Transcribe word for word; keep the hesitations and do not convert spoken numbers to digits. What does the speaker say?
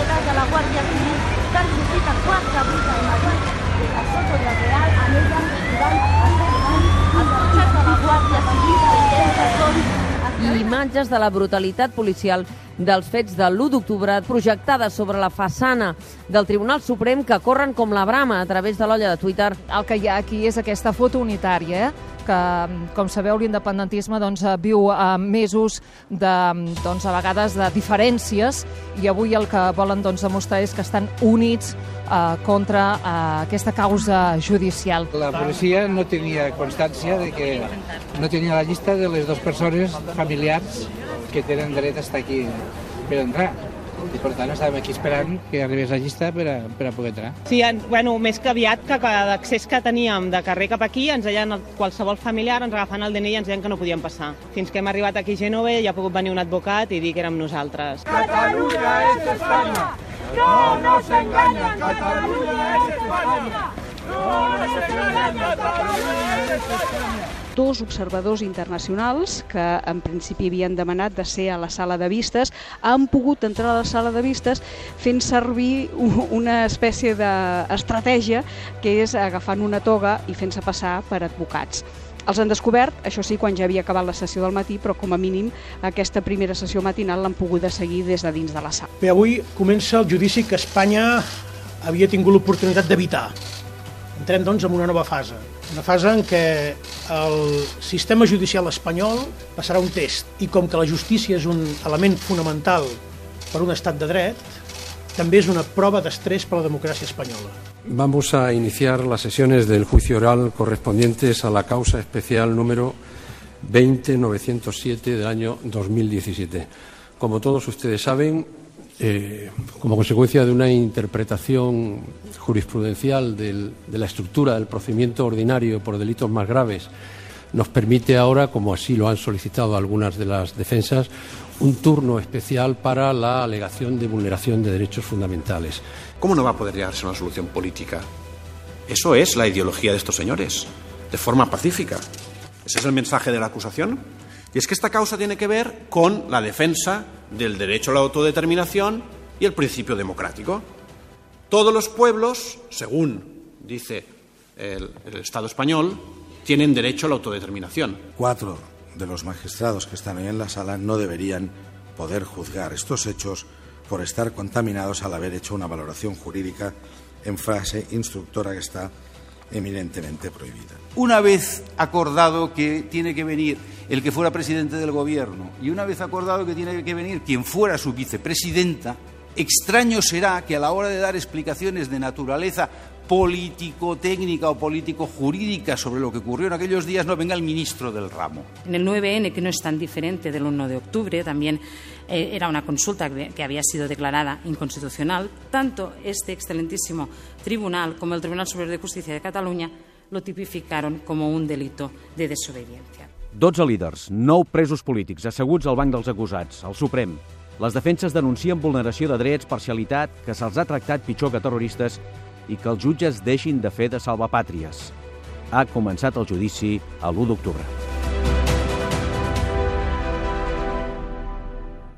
delegats de la Guàrdia Civil que han sortit a quatre avui al matí a Soto del Real, en ella van assassinant els agents de la Guàrdia Civil creient que són... I imatges de la brutalitat policial dels fets de l'u d'octubre projectades sobre la façana del Tribunal Suprem que corren com la brama a través de l'olla de Twitter. El que hi ha aquí és aquesta foto unitària, eh? que, com sabeu, l'independentisme doncs, viu a mesos de, doncs, a vegades de diferències, i avui el que volen doncs, demostrar és que estan units eh, contra eh, aquesta causa judicial. La policia no tenia constància de que no tenia la llista de les dues persones familiars que tenen dret a estar aquí per entrar. I per tant estàvem aquí esperant que arribés la llista per a, per a poder entrar. Sí, bueno, més que aviat que l'accés que teníem de carrer cap aquí, ens deien qualsevol familiar, ens agafaven el D N I i ens deien que no podíem passar. Fins que hem arribat aquí a Gènova i ha pogut venir un advocat i dir que érem nosaltres. Catalunya és Espanya! No, no s'enganyen! Catalunya és Espanya! No, no s'enganyen! Catalunya és Espanya! Dos observadors internacionals que en principi havien demanat de ser a la sala de vistes han pogut entrar a la sala de vistes fent servir una espècie d'estratègia que és agafant una toga i fent-se passar per advocats. Els han descobert, això sí, quan ja havia acabat la sessió del matí, però com a mínim aquesta primera sessió matinal l'han pogut seguir des de dins de la sala. Bé, avui comença el judici que Espanya havia tingut l'oportunitat d'evitar. Entrem, doncs, en una nova fase. Una fase en què el sistema judicial espanyol passarà un test i com que la justícia és un element fonamental per un estat de dret, també és una prova d'estrès per a la democràcia espanyola. Vamos a iniciar las sesiones del juicio oral correspondientes a la causa especial número veinte mil novecientos siete del año dos mil diecisiete. Como todos ustedes saben, Eh, como consecuencia de una interpretación jurisprudencial del, de la estructura del procedimiento ordinario por delitos más graves, nos permite ahora, como así lo han solicitado algunas de las defensas, un turno especial para la alegación de vulneración de derechos fundamentales. ¿Cómo no va a poder llegarse a una solución política? Eso es la ideología de estos señores, de forma pacífica. Ese es el mensaje de la acusación. Y es que esta causa tiene que ver con la defensa del derecho a la autodeterminación y el principio democrático. Todos los pueblos, según dice el, el Estado español, tienen derecho a la autodeterminación. Cuatro de los magistrados que están hoy en la sala no deberían poder juzgar estos hechos por estar contaminados al haber hecho una valoración jurídica en fase instructora que está eminentemente prohibida. Una vez acordado que tiene que venir el que fuera presidente del gobierno y una vez acordado que tiene que venir quien fuera su vicepresidenta, extraño será que a la hora de dar explicaciones de naturaleza político-técnica o político-jurídica sobre lo que ocurrió en aquellos días no venga el ministro del ramo. En el nueve ene, que no es tan diferente del uno de octubre, también eh, era una consulta que, que había sido declarada inconstitucional. Tanto este excelentísimo tribunal como el Tribunal Superior de Justicia de Cataluña lo tipificaron como un delito de desobediencia. dotze líders, nou presos polítics asseguts al banc dels acusats, al Suprem. Les defenses denuncien vulneració de drets, parcialitat, que se'ls ha tractat pitjor que terroristes i que els jutges deixin de fer de salvapàtries. Ha començat el judici a l'u d'octubre.